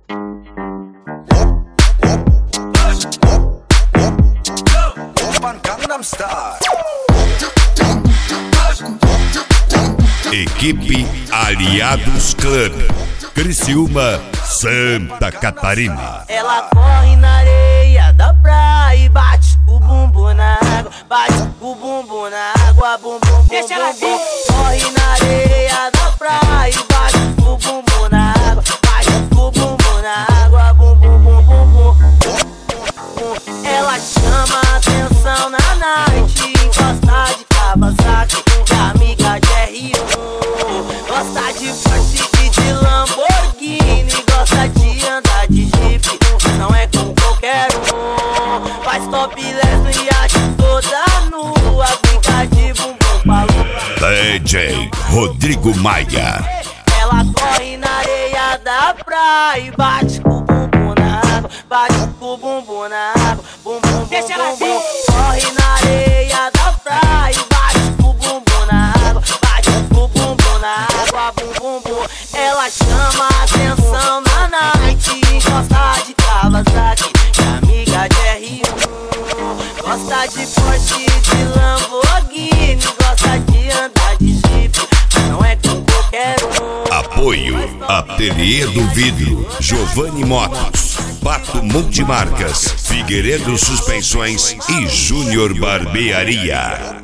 Equipe Aliados Club, Criciúma, Santa Catarina. Ela corre na areia da praia e bate o bumbum na água, bate o bumbum na água, bumbum, bumbum, deixa ela vir. Corre na areia da praia e bate o bumbum na água, bate o bumbum na água, bumbum, bumbum, bumbum. Ela chama a atenção na night, gosta de Kawasaki, de amiga de R1, gosta de Porsche e de Lamborghini, gosta de andar de Jeep, mas não é com qualquer um. Faz topless no iate toda nua, brinca de bumbum pra lua. DJ Rodrigo Maia. Ela corre na areia da praia e bate com o bumbum na água, bate com o bumbum na água, bumbum, deixa ela bumbum, vir. corre na areia da praia e bate com o bumbum na água, bate com o bumbum na água, bumbum, bumbum. Ela chama a atenção na night, gosta de Kawasaki, de amiga de R1, gosta de Porsche e de Lamborghini, gosta de andar de Jeep, mas não é com qualquer um. Apoio Ateliê do Vidro, Giovanni Motos, Pato Multimarcas, Figueiredo Suspensões e Júnior Barbearia.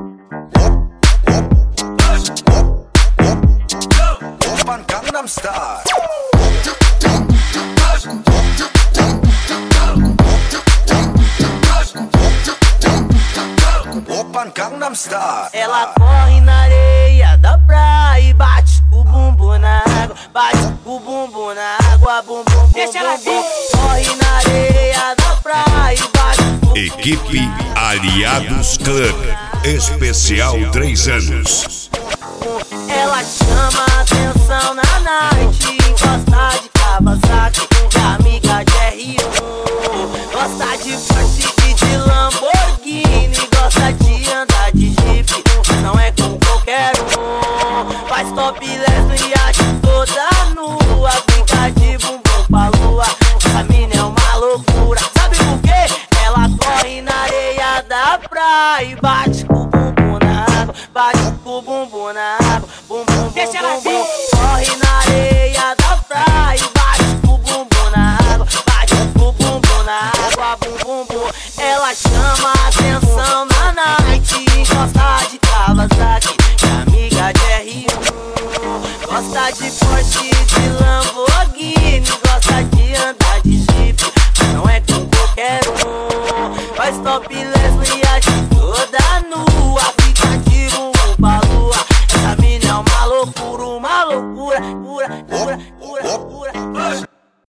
Ela corre na areia da praia e bate o bumbum na água, bate o bumbum na água, bumbum, bumbum, deixa ela vir. corre na areia da praia e bate o bumbum. Equipe Aliados Club, especial 3 anos. Ela chama a atenção na night, gosta de Kawasaki, de amiga de R1, gosta de Porsche e de Lamborghini, gosta de andar de Jeep, mas não é com qualquer um. Faz topless no iate toda nua, brinca de bumbum pra lua. Essa mina é uma loucura, sabe por quê? Ela corre na areia da praia e bate com o bumbum na água, bate com o bumbum na água, bumbum, deixa ela bumbum, vir. corre na areia da praia e bate com o bumbum na água, bate com o bumbum na água, bumbum, bumbum. Ela chama a atenção na night, gosta de Kawasaki, de amiga de R1, gosta de Porsche e de Lamborghini, gosta de andar de Jeep, mas não é com qualquer um. Faz topless no iate toda nua, fica de bumbum pra lua. Essa mina é uma loucura, pura, pura, pura, pura.